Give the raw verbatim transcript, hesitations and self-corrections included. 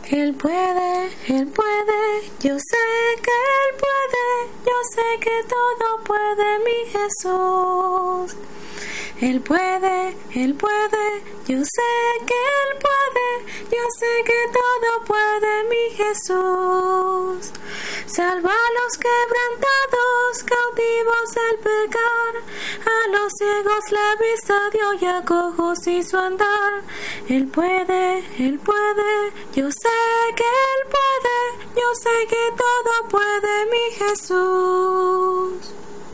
Él puede, Él puede, yo sé que Él puede, yo sé que todo puede mi Jesús. Él puede, Él puede, yo sé que Él puede, yo sé que todo puede mi Jesús. Salva a los quebrantados, cautivos del pecar, a los ciegos la vista dio y a cojos hizo andar. Él puede, Él puede, yo sé que Él puede, yo sé que todo puede mi Jesús.